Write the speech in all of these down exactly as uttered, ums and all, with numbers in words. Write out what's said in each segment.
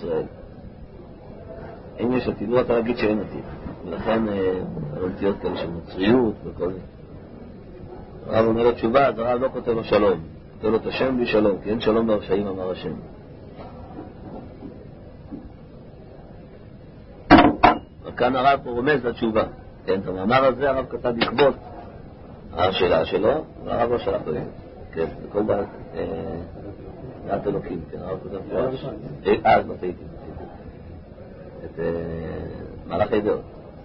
ישראל. אם יש עתיד, לא אתה להגיד שאין עתיד. ולכן הרמתיות כאלה של נוצריות וכל זה. הרב אומר לו תשובה, אז הרב לא כותב לו שלום. כותב לו את השם בלי שלום, כי אין שלום ברשעים, אמר השם. וכאן הרב פה רומז לתשובה. כן, את המאמר הזה הרב כתב בעקבות השאלה שלו, והרב לא שלח לו. כן, זה כל דעת, דעת אלוקים, כן, הרב כותב פרש. אז מטעיתי. את מהלך הידעות.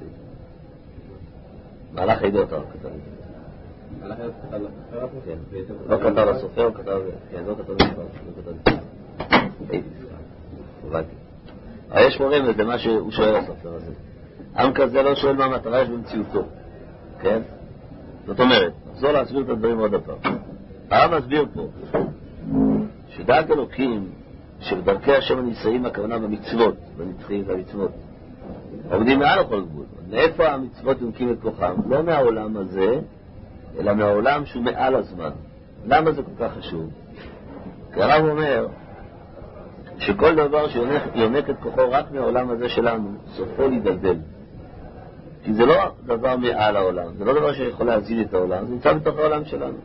מהלך הידעות הרב כתב את זה. מהלך הידעות כתב לסופר? כן. לא כתב לסופר, הוא כתב, כן, לא כתב לסופר, לא כתב לסופר. הייתי סליחה. הובנתי. אבל יש מורים לזה מה שהוא שואל לסופר הזה. עם כזה לא שואל מה המטרה יש במציאותו. כן? זאת אומרת, נחזור להסביר את הדברים עוד הפעם. הרב מסביר פה שדעת אלוקים שבדרכי השם הנישאים הכוונה במצוות, בנצחים והמצוות, עומדים מעל לכל גבול. מאיפה המצוות יונקים את כוחם? לא מהעולם הזה, אלא מהעולם שהוא מעל הזמן. למה זה כל כך חשוב? כי הרב אומר שכל דבר שיונק את כוחו רק מהעולם הזה שלנו, סופו להידלדל. כי זה לא דבר מעל העולם, זה לא דבר שיכול להזיל את העולם, זה נמצא בתוך העולם שלנו.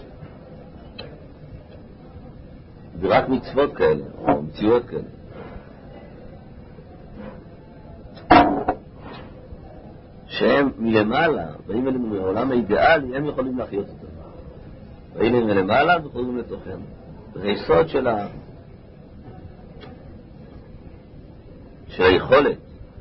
זה רק מצוות כאלה, או מציאות כאלה. שהם מלמעלה, באים אלינו מהעולם האידיאלי, הם יכולים להחיות אותם. באים אלינו מלמעלה וחוזרים לתוכנו. זה יסוד של ה... של היכולת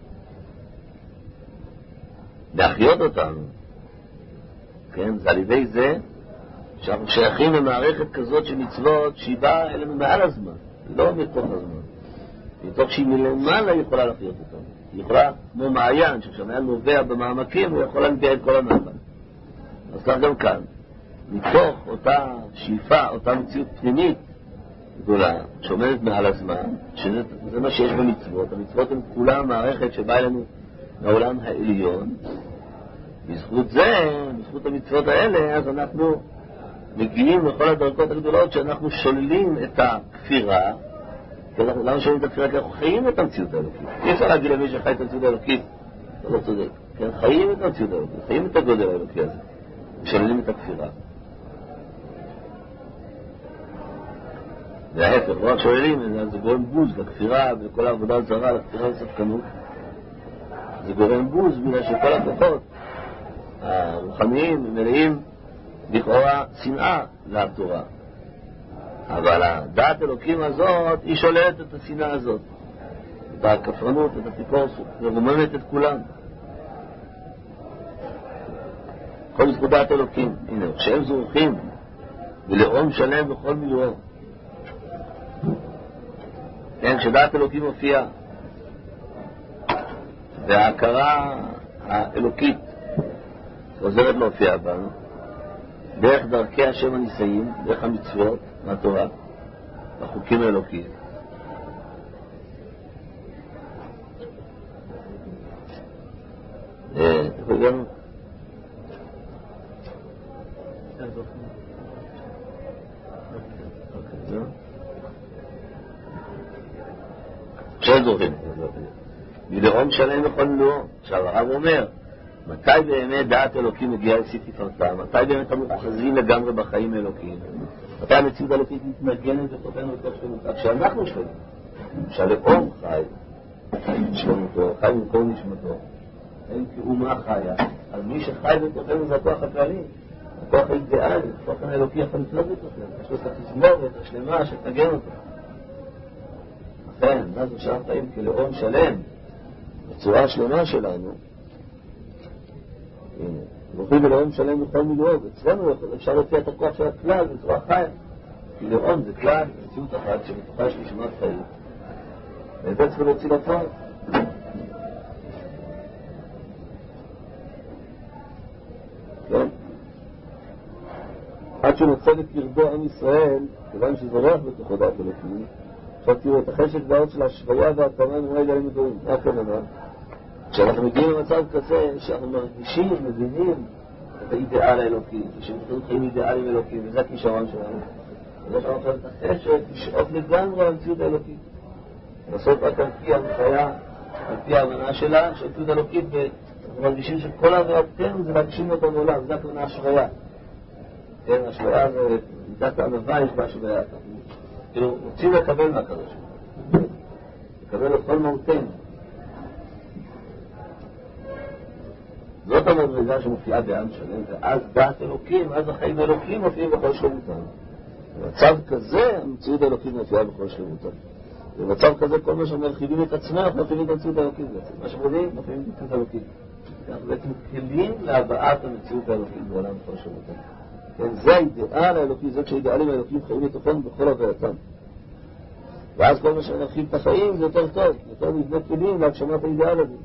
להחיות אותנו. כן, זה על ידי זה שאנחנו שייכים למערכת כזאת של מצוות שהיא באה אלינו מעל הזמן, לא מתוך הזמן. מתוך שהיא מלמעלה יכולה להחיות אותנו. היא יכולה, כמו מעיין, שכשמעיין נובע במעמקים, הוא יכול להנביע את כל הנחל. אז כך גם כאן. מתוך אותה שאיפה, אותה מציאות פנימית גדולה, שעומדת מעל הזמן, שזה זה מה שיש במצוות. המצוות הן כולה מערכת שבאה אלינו מהעולם העליון. בזכות זה, בזכות המצוות האלה, אז אנחנו מגיעים לכל הדרכות הגדולות שאנחנו שוללים את הכפירה. למה שוללים את הכפירה? כי אנחנו חיים את המציאות האלוקית. אי אפשר להגיד למי שחי את המציאות האלוקית, זה לא צודק. כן, חיים את המציאות האלוקית, חיים את הגודל האלוקי הזה. שוללים את הכפירה. וההפך, לא רק שוללים, זה גורם בוז לכפירה וכל העבודה הזרה, לכפירה וספקנות. זה גורם בוז בגלל שכל הכוחות הרוחניים מלאים לכאורה שנאה לתורה. אבל הדעת אלוקים הזאת היא שוללת את השנאה הזאת, את הכפרנות, את הטיפוסות, ורוממת את כולם. כל זכות דעת אלוקים, הנה, כשהם זורחים ולאום שלם בכל מילואו. כן, כשדעת אלוקים מופיעה וההכרה האלוקית עוזרת להופיע בנו דרך דרכי השם הנישאים, דרך המצוות מהתורה, החוקים האלוקיים. וגם שזוכים מלאום שלם בכל מילואו. עכשיו הרב אומר, מתי באמת דעת אלוקים מגיעה לשיא תפארתה? מתי באמת אנחנו אוחזים לגמרי בחיים האלוקיים? מתי המציאות האלוקית מתנגנת בתוכנו בתוך שלמותה? כשאנחנו שלמים, כשהלאום חי שלמותו, חי במקום נשמתו, אין כאומה חיה, אז מי שחי בתוכנו זה הכוח הכללי, הכוח האידיאלי, הכוח האלוקי יכול לפנות בתוכנו, יש לו את התזמורת השלמה שתגן אותו. לכן, אז אפשר חיים כלאום שלם, בצורה שלמה שלנו. הנה, זוכים בלאום שלם בכל מילואו, אצלנו אפשר להוציא את הכוח של הכלל בצורה חיה. כי לאום זה כלל, מציאות אחת שבתוכה יש נשמת חיים. ואת זה צריך להוציא לפועל. כן? עד שנוצר את ירדו עם ישראל, כיוון שזה רוח בתוכו דעת אלוקים, עכשיו תראו את החשק דעות של השוויה והתאמה ממועד עליהם גדולים. מה כן אמר? כשאנחנו מגיעים למצב כזה שאנחנו מרגישים, מבינים את האידאל האלוקי, שאנחנו חיים אידאלים אלוקים, וזה הכישרון שלנו. אז יש לנו את החשק לשאוף לגמרי על המציאות האלוקית. לעשות רק על פי ההנחיה, על פי ההבנה שלה, של תעודה אלוקית, ומרגישים שכל עבודתנו זה להגשים אותו מעולם, זה הכוונה השוויה. כן, השוויה זה, מידת הענווה יש בה השוויה. כאילו, רוצים לקבל מהקדוש. לקבל את כל מהותנו. זאת המדרגה שמופיעה בעם שלם, ואז דעת אלוקים, אז החיים האלוקים מופיעים בכל שלמותם. במצב כזה, המציאות האלוקית מופיעה בכל שלמותם. במצב כזה, כל מה שמרחיבים את עצמם, אנחנו מרחיבים את המציאות האלוקית בעצם. מה שמודיעים, מרחיבים את המציאות האלוקית. אנחנו בעצם כלים להבאת המציאות האלוקית בעולם בכל שלמותם. כן, זה האידאל האלוקי, זאת שהאידאלים האלוקים חיים לתוכן בכל הווייתם. ואז כל מה שמרחיב את החיים זה יותר טוב, יותר נבנה כלים להגשמת האידאל הזה.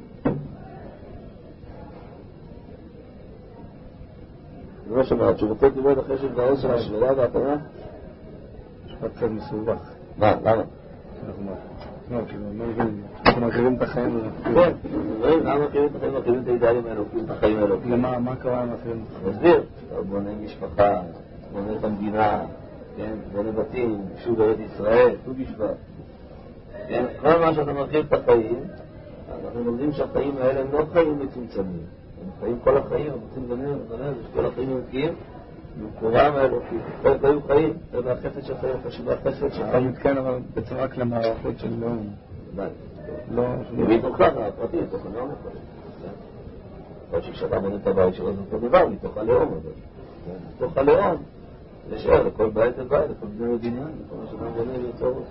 זה מה שאומר, תשובתו תלמוד אחרי של דברו של השוויה והתנה? משפט קצת מסובך. מה? למה? לא, כאילו, אנחנו מרחיבים את החיים הזה. כן, למה מרחיבים את החיים? מרחיבים את האידאלים האלוקים, את החיים האלוקים. למה, מה קרה עם מרחיבים את החיים? מסביר, בונה משפחה, בונה את המדינה, בונה בתים, שוב ארץ ישראל, ט"ו בשבט. כל מה שאתה מרחיב את החיים, אנחנו לומדים שהחיים האלה הם לא חיים מצומצמים. הם חיים כל החיים, הם רוצים לדמיין, כל החיים אלוקיים, מקורם האלוקי, כל היו חיים, זה מהחפץ של חיים, חשיבה החפץ של חיים. מתכן אבל בעצם רק למערכות של לאום. לא, מתוך כך, הפרטי, מתוך הלאום יכול. עוד שכשאתה בונה את הבית שלו זה אותו דבר, מתוך הלאום, מתוך הלאום, יש ער לכל בית ובית, לכל בני ובניין, לכל מה שאתה בונה ויוצר אותה.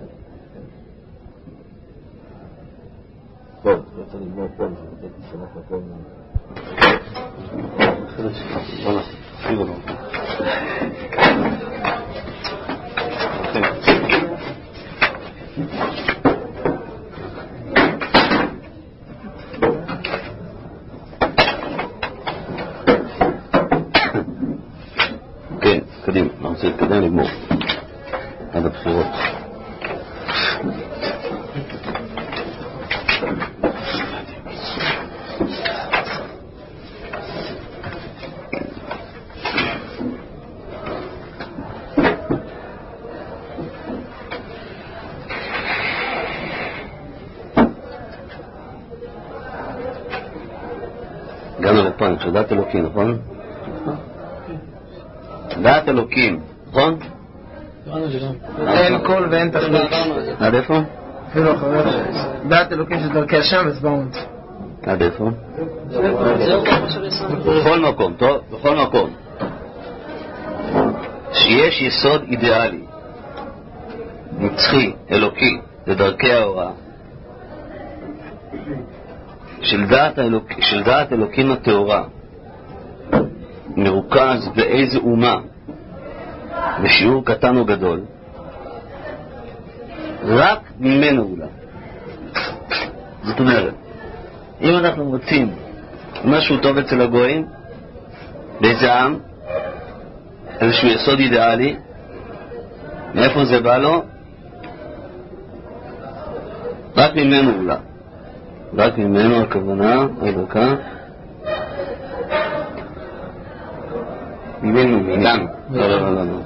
טוב, אני רוצה לגמור פה, אני רוצה לשמח לכל אחרת שכך, בוא נחזיר לנו. כן, קדימה, אני רוצה להתקדם לגמור עד הבחירות. הגענו לפה, אני חושב, דעת אלוקים, נכון? דעת אלוקים, נכון? אין קול ואין תכלית. עד איפה? אפילו אחרי דעת אלוקים של דרכי השם הסברנו את זה. עד איפה? בכל מקום, טוב? בכל מקום שיש יסוד אידיאלי נצחי, אלוקי, לדרכי ההוראה של דעת, האלוק... של דעת אלוקים הטהורה מרוכז באיזה אומה בשיעור קטן או גדול, רק ממנו אולי. זאת אומרת, אם אנחנו רוצים משהו טוב אצל הגויים, באיזה עם, איזשהו יסוד אידיאלי, מאיפה זה בא לו? רק ממנו אולי. רק ממנו הכוונה, אלוקה, ממנו, מאיתנו. לא, לא, לא, לא.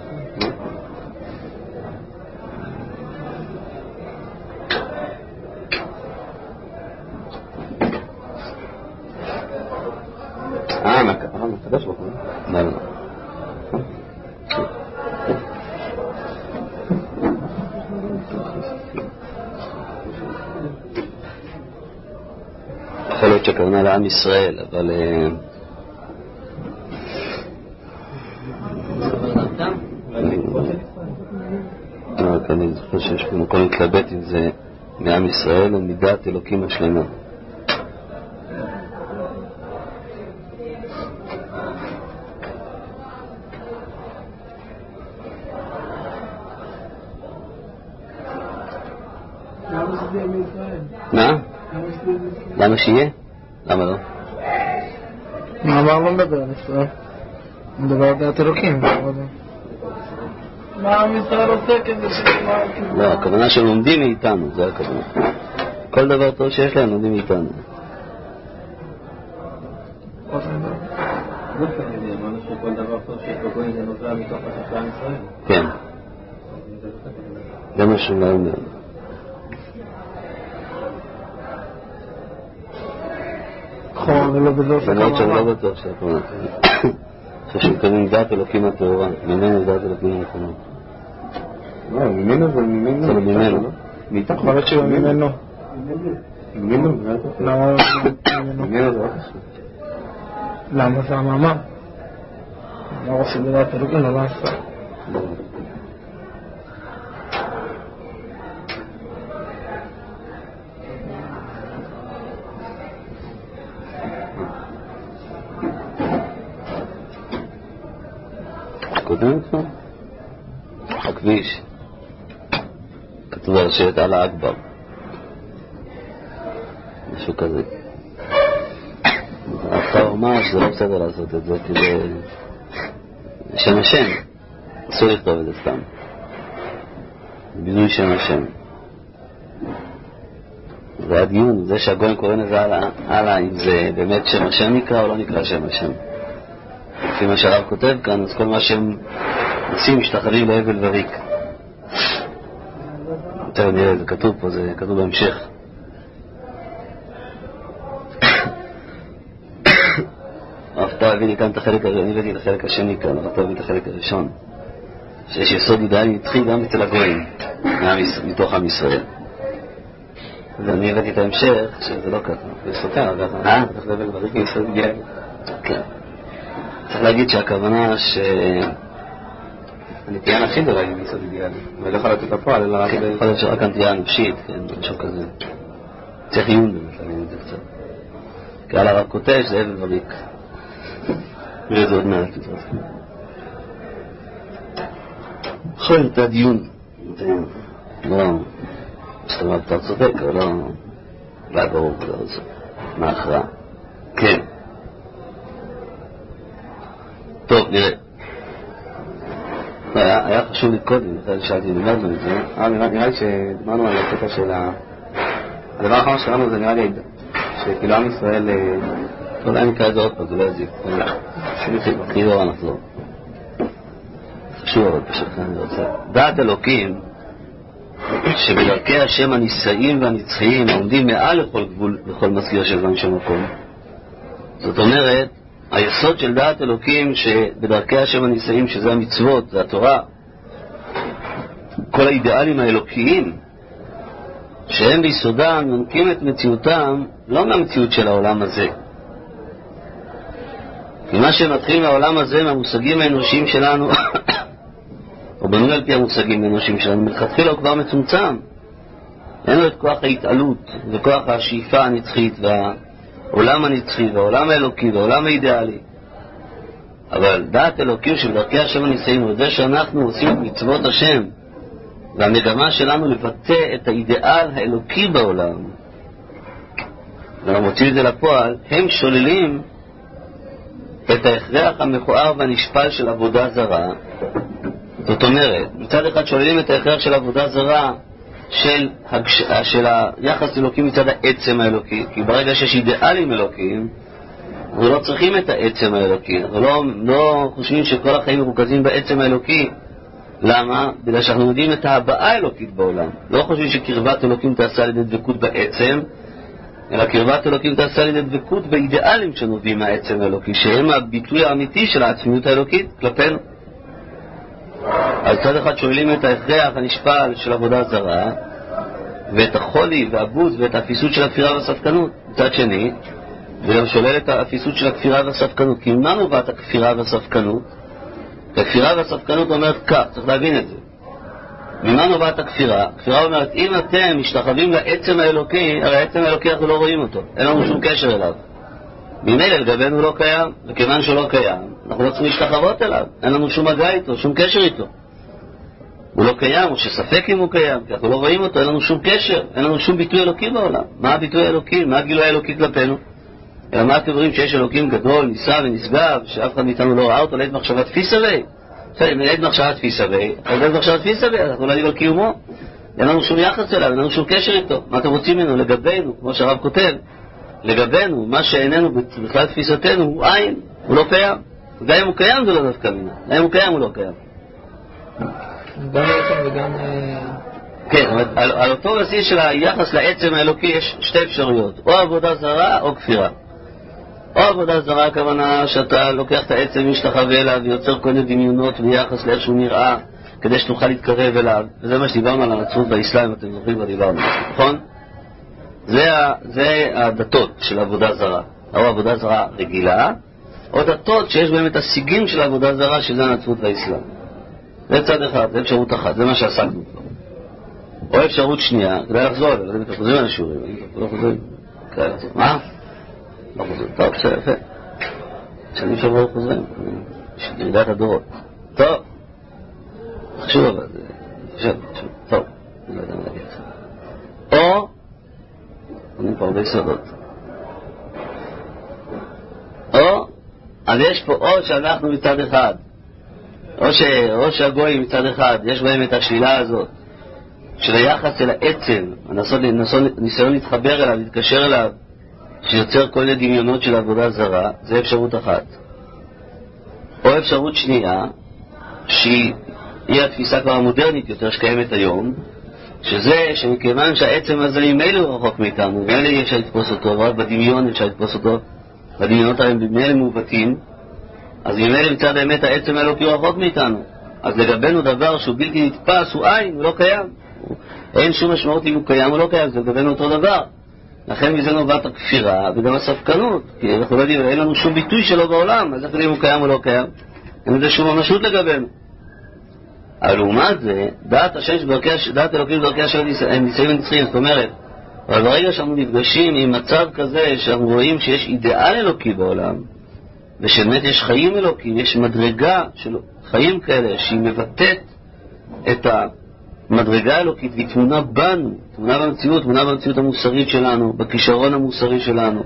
אה, מקדש בכל. לא, לא. יכול להיות שהכוונה לעם ישראל, אבל אני זוכר שיש פה מקום להתלבט אם זה מעם ישראל או מדעת אלוקים השלמה. מה? למה שיהיה? למה לא? המאמר לא מדבר על ישראל, הוא מדבר על דעת אלוקים. מה עם ישראל עושה כזה שמה? לא, הכוונה שלומדים מאיתנו, זה הכוונה. כל דבר טוב שיש להם לומדים מאיתנו. כל דבר טוב שיש בגויים זה נובע מתוך השפעה ישראל. כן. זה מה שהוא לא אומר. אבל לא בטוח למרות שאני לא בטוח שהכוונה. ששמתנים דעת אלוקים הטהורה, ממנו דעת אלוקים הנכונה. לא, ממנו זה ממנו. זה ממנו. מאיתך יכול להיות שהוא ממנו. ממנו? למה ממנו? ממנו זה רק חשוב. למה זה המאמר? לא עושים לדעת אלוקים, לא לעשות. קודם כבר? הכביש כתוב על השלט אללה אכבר, משהו כזה. אתה אומר שזה לא בסדר לעשות את זה כדי שם השם, אסור לכתוב את זה סתם, ביזוי שם השם. זה הדיון, זה שהגויים קוראים לזה הלאה, אם זה באמת שם השם נקרא או לא נקרא שם השם. לפי מה שהרב כותב כאן, אז כל מה שהם עושים משתחווים להבל וריק. יותר נראה, זה כתוב פה, זה כתוב בהמשך. הרב טוב הביא לי כאן את החלק הראשון, אני הבאתי את החלק השני כאן, הרב טוב הביא את החלק הראשון. שיש יסוד אידאלי נצחי גם אצל הגויים, מתוך עם ישראל. ואני הבאתי את ההמשך, שזה לא ככה. זה סותר, ככה. אה? צריך להבל וריק מיסוד אידאלי. כן. צריך להגיד שהכוונה ש... הנטייה נפשית זה להגיד מיסוד אידיאלי, ולא יכול לתת לפועל, אלא רק... יכול להיות שרק הנטייה נפשית, כן, משהו כזה. צריך עיון באמת, להגיד את זה קצת. כי על הרב כותב שזה אבל וריק. נראה את זה עוד מעט. אחרי את הדיון. לא, זאת אומרת, אתה צודק, אבל לא... לא ברור, מה ההכרעה? כן. טוב, נראה. היה, היה חשוב לי קודם, אחרי שאלתי, נלמדנו את זה. אה, נראה לי שדמרנו על הקטע של ה... הדבר האחרון שלנו זה נראה לי שכאילו עם ישראל... אולי נקרא את זה עוד פעם, זה לא יזיק. כי לא נחזור. חשוב אבל פשוט, אני רוצה. דעת אלוקים, שבדרכי השם הנישאים והנצחיים העומדים מעל לכל גבול, לכל מסגיר של זמן של מקום. זאת אומרת, היסוד של דעת אלוקים שבדרכי השם הנישאים, שזה המצוות, זה התורה, כל האידיאלים האלוקיים שהם ביסודם מנקים את מציאותם לא מהמציאות של העולם הזה, כי מה שמתחיל מהעולם הזה, מהמושגים האנושיים שלנו או בנוי על פי המושגים האנושיים שלנו, מלכתחילה הוא כבר מצומצם, אין לו את כוח ההתעלות וכוח השאיפה הנצחית וה העולם הנצחי והעולם האלוקי והעולם האידיאלי. אבל דעת אלוקים שבדרכי השם הנישאים הוא זה שאנחנו עושים את מצוות השם, והמגמה שלנו לבטא את האידיאל האלוקי בעולם ואנחנו מוצאים את זה לפועל, הם שוללים את ההכרח המכוער והנשפל של עבודה זרה. זאת אומרת, מצד אחד שוללים את ההכרח של עבודה זרה של, הגש... של היחס אלוקי מצד העצם האלוקי, כי ברגע שיש אידיאלים אלוקיים אנחנו לא צריכים את העצם האלוקי, אנחנו לא, לא חושבים שכל החיים מרוכזים בעצם האלוקי. למה? בגלל שאנחנו יודעים את ההבאה האלוקית בעולם, לא חושבים שקרבת אלוקים תעשה על ידי דבקות בעצם, אלא קרבת אלוקים תעשה על ידי דבקות באידיאלים שנובעים מהעצם האלוקי, שהם הביטוי האמיתי של העצמיות האלוקית כלפינו. אז צד אחד שואלים את ההכרח הנשפל של עבודה זרה ואת החולי והבוז ואת האפיסות של הכפירה והספקנות. מצד שני, וגם שולל את האפיסות של הכפירה והספקנות. כי מה נובעת הכפירה והספקנות? הכפירה והספקנות אומרת כך, צריך להבין את זה. ממה נובעת הכפירה? הכפירה אומרת, אם אתם משתחווים לעצם האלוקי, הרי העצם האלוקי אנחנו לא רואים אותו, אין לנו שום קשר אליו. ממילא לגבינו לא קיים, וכיוון שהוא לא קיים, אנחנו לא צריכים להשתחוות אליו, אין לנו שום מגע איתו, שום קשר איתו. הוא לא קיים, או שספק אם הוא קיים, כי אנחנו לא רואים אותו, אין לנו שום קשר, אין לנו שום ביטוי אלוקי בעולם. מה הביטוי האלוקי? מה הגילוי האלוקי כלפינו? אלא מה אתם אומרים שיש אלוקים גדול, ניסה ונשגב, שאף אחד מאיתנו לא ראה אותו, לעת מחשבת תפיסה בי? בסדר, לעת מחשבת תפיסה בי, אז לעת מחשבת תפיסה בי, אנחנו לא יודעים על קיומו. אין לנו שום יחס אליו, אין לנו שום קשר איתו. מה אתם רוצים ממנו? לגבינו, כמו שהרב כותב, לגבינו, מה שאיננו בכלל תפיסתנו הוא עין, הוא לא קיים. גם אם הוא קיים זה לא דווקא מינה, גם אם הוא קיים הוא לא קיים. גם עצם וגם... כן, על, על אותו בסיס של היחס לעצם האלוקי יש שתי אפשרויות, או עבודה זרה או כפירה. או עבודה זרה, הכוונה שאתה לוקח את העצם משתחווה אליו ויוצר כל מיני דמיונות ביחס לאיך שהוא נראה כדי שתוכל להתקרב אליו, וזה מה שדיברנו על הנצרות באסלאם, אתם זוכרים מה דיברנו, נכון? זה, זה הדתות של עבודה זרה, או עבודה זרה רגילה, או דתות שיש בהם את השיגים של עבודה זרה, שזה הנצרות באסלאם. זה צד אחד, זה אפשרות אחת, זה מה שעסקנו כבר. או אפשרות שנייה, כדאי לחזור, אבל אתם חוזרים על השיעורים, לא חוזרים, כדאי לחזור. מה? לא חוזרים, טוב, בסדר, יפה. שנים שבוע חוזרים, ירידת הדורות. טוב, חשוב אבל, חשוב, חשוב, טוב, אני לא יודע מה להגיד. או, אני כבר הרבה יסודות. או, אז יש פה או שאנחנו מצד אחד, או, ש, או שהגויים מצד אחד, יש בהם את השלילה הזאת, של היחס אל העצם, ניסיון להתחבר אליו, להתקשר אליו, שיוצר כל מיני דמיונות של עבודה זרה, זה אפשרות אחת. או אפשרות שנייה, שהיא התפיסה כבר המודרנית יותר שקיימת היום, שזה שמכיוון שהעצם הזה ממילא הוא רחוק מאיתנו, ממילא אי אפשר לתפוס אותו, ורק בדמיון אפשר לתפוס אותו, בדמיונות האלה ממילא מעוותים, אז ממילא מצד האמת העצם האלוקי הוא רחוק מאיתנו. אז לגבינו דבר שהוא בלתי נתפס, הוא אין, הוא לא קיים. אין שום משמעות אם הוא קיים או לא קיים, זה לגבינו אותו דבר. לכן מזה נובעת הכפירה וגם הספקנות, כי אנחנו לא יודעים, אין לנו שום ביטוי שלו בעולם, אז איך אם הוא קיים או לא קיים? אין לזה שום ממשות לגבינו. אבל לעומת זה, דעת השם דעת אלוקים בדרכי השם ניסאים ונצחיים, זאת אומרת, אבל ברגע שאנחנו נפגשים עם מצב כזה שאנחנו רואים שיש אידיאל אלוקי בעולם, ושבאמת יש חיים אלוקים, יש מדרגה של חיים כאלה שהיא מבטאת את המדרגה האלוקית והיא תמונה בנו, תמונה במציאות, תמונה במציאות המוסרית שלנו, בכישרון המוסרי שלנו,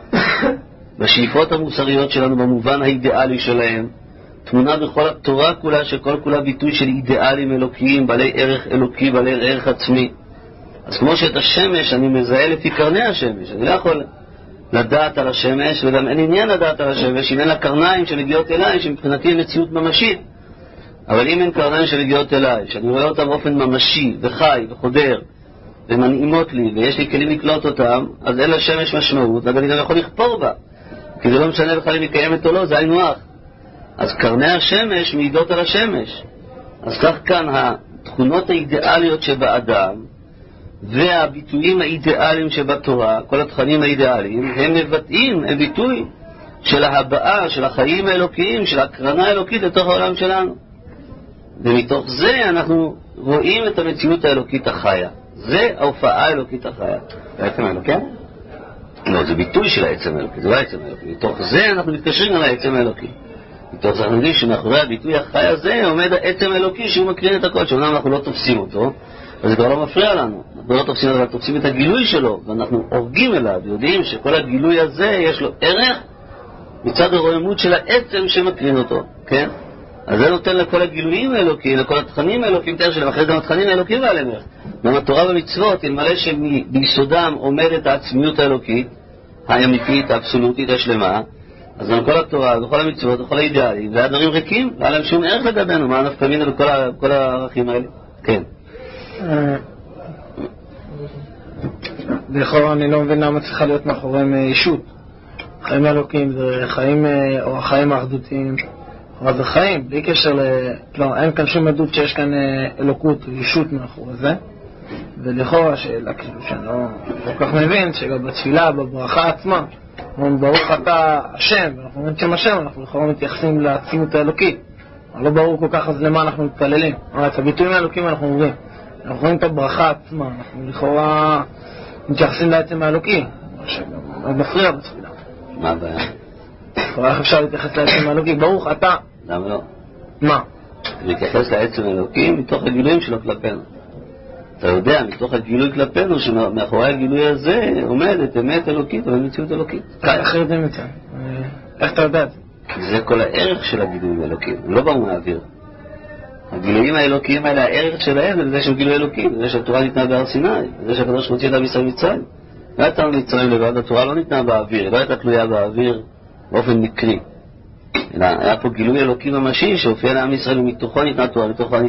בשאיפות המוסריות שלנו, במובן האידיאלי שלהם, תמונה בכל התורה כולה, שכל כולה ביטוי של אידיאלים אלוקיים, בעלי ערך אלוקי, בעלי ערך עצמי. אז כמו שאת השמש אני מזהה לפי קרני השמש, אני לא יכול לדעת על השמש, וגם אין עניין לדעת על השמש, אם אין לה קרניים שמגיעות אליי, שמבחינתי היא מציאות ממשית. אבל אם אין קרניים שמגיעות אליי, שאני רואה אותם באופן ממשי וחי וחודר, ומנעימות לי, ויש לי כלים לקלוט אותם, אז אין לשמש משמעות, אבל אני גם יכול לכפור בה, כי זה לא משנה בכלל אם היא קיימת או לא, זה היינו הך. אז קרני השמש מעידות על השמש. אז כך כאן התכונות האידיאליות שבאדם, והביטויים האידיאליים שבתורה, כל התכנים האידיאליים, הם מבטאים, הם ביטוי של ההבאה, של החיים האלוקיים, של הקרנה האלוקית לתוך העולם שלנו. ומתוך זה אנחנו רואים את המציאות האלוקית החיה. זה ההופעה האלוקית החיה. זה העצם האלוקי? לא, זה ביטוי של העצם האלוקי, זה לא העצם האלוקי. מתוך זה אנחנו מתקשרים על העצם האלוקי. מתוך זה אנחנו יודעים שמאחורי הביטוי החי הזה עומד העצם האלוקי שהוא מקרין את הכל, שאומנם אנחנו לא תופסים אותו, אז זה כבר לא מפריע לנו. אנחנו לא תופסים, אבל תופסים את הגילוי שלו, ואנחנו הורגים אליו, יודעים שכל הגילוי הזה יש לו ערך מצד הרועמות של העצם שמקרין אותו, כן? אז זה נותן לכל הגילויים האלוקיים, לכל התכנים האלוקיים, תאר שלהם, אחרי גם התכנים האלוקיים ועליהם ערך. גם התורה במצוות, אלמלא שביסודם עומדת העצמיות האלוקית, האמיתית, האבסולוטית, השלמה, אז גם כל התורה, וכל המצוות, וכל האידיאלים, והדברים ריקים, לא היה להם שום ערך לגבינו, מה נפקא מינה בכל הערכים האלה? כן. לכאורה אני לא מבין למה צריכה להיות מאחוריהם אישות. חיים אלוקים זה חיים, או החיים האחדותיים, אבל זה חיים, בלי קשר ל... לא, אין כאן שום עדות שיש כאן אלוקות, אישות מאחורי זה. ולכאורה שאלה, כאילו שאני לא כל כך מבין, שגם בתפילה, בברכה עצמה, אנחנו ברוך אתה השם, ואנחנו אומרים שם השם, אנחנו לכאורה מתייחסים לעצמות האלוקית. אבל לא ברור כל כך אז למה אנחנו מתפללים. אבל את הביטויים האלוקים אנחנו אומרים. אנחנו רואים את הברכה עצמה, אנחנו לכאורה מתייחסים לעצם האלוקי, שגם מפריע בתפילה. מה הבעיה? אבל איך אפשר להתייחס לעצם האלוקי? ברוך אתה. למה לא? מה? להתייחס לעצם האלוקי מתוך הגילויים שלו כלפינו. אתה יודע, מתוך הגילוי כלפינו, שמאחורי הגילוי הזה עומדת אמת אלוקית, אבל מציאות אלוקית. אחרת זה מצא. איך אתה יודע את זה? כי זה כל הערך של הגילויים האלוקיים, לא באו מהאוויר. הגילויים האלוקיים האלה, הערך שלהם זה שהם גילוי אלוקים, זה שהתורה ניתנה בהר סיני, זה שהקדוש מוציא את עם ישראל מצרים. לא הייתה מצרים לבד, התורה לא ניתנה באוויר, לא הייתה תלויה באוויר באופן מקרי. אלא היה פה גילוי אלוקי ממשי שהופיע לעם ישראל ומתוכו ניתנה תורה, מתוכו